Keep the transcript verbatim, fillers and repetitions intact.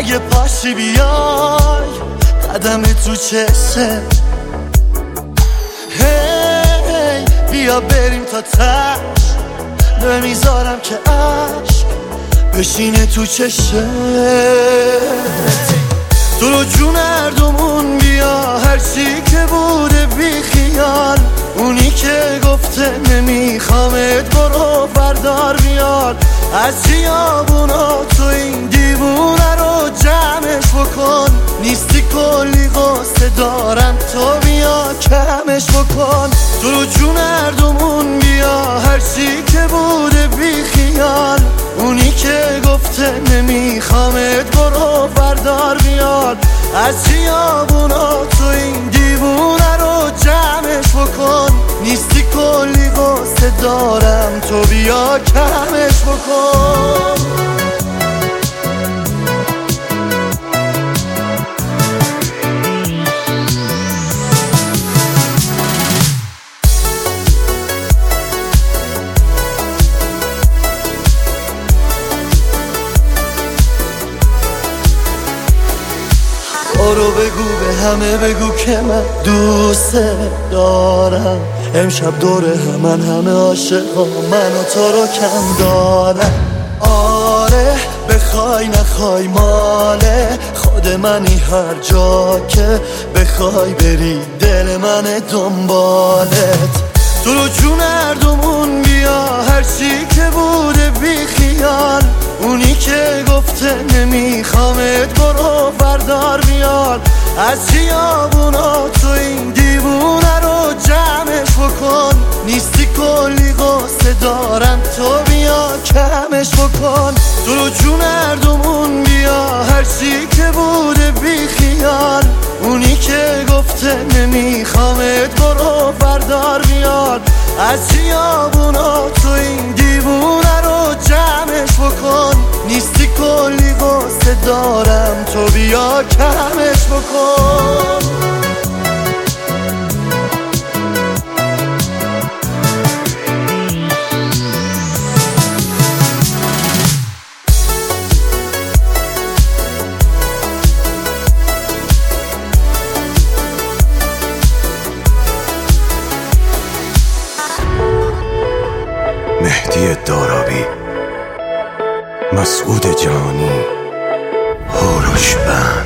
اگه پاشی بیای قدم تو چشم، هی بیا بریم تا تش، نمیذارم که عشق بشینه تو چشم. تو رو جون هردومون بیا، هرچی که بوده بی خیال، اونی که گفته نمیخوامت برو بردار بیار. از خیابونا تو این دیوونه رو جمعش بکن، نیستی کلی قصه دارم تو بیا کمش بکن. تو رو جون هردومون بیا، هرچی که بوده بی خیال، اونی که گفته نمیخوامت برو بردار بیار. از خیابونا تو این دیوونه رو جمعش بکن، نیستی کلی قصه دارم تو بیا کمش بکن. برو بگو به همه بگو که من دوست دارم، امشب دور همن همه عاشقا من و تو رو کم دارم. آره بخوای نخوای ماله خود منی، هر جا که بخوای بری دل من دنبالت. تو رو جون هردومون بیا، هرچی که بوده بی خیال، اونی که گفته نمیخوامت برو بردار بیار. از خیابونا تو این دیوونه رو جمعش بکن، نیستی کلی قصه دارم تو بیا کمش بکن. تو رو جون هردومون بیا، هرچی که بوده بی خیال، اونی که گفته نمیخوامت برو بردار بیار. از خیابونا تو این دیوونه رو جمعش بکن، نیستی کلی قصه دارم تو بیا کمش بکن. مهدی دارابی، مسعود جانی، هوروش بند.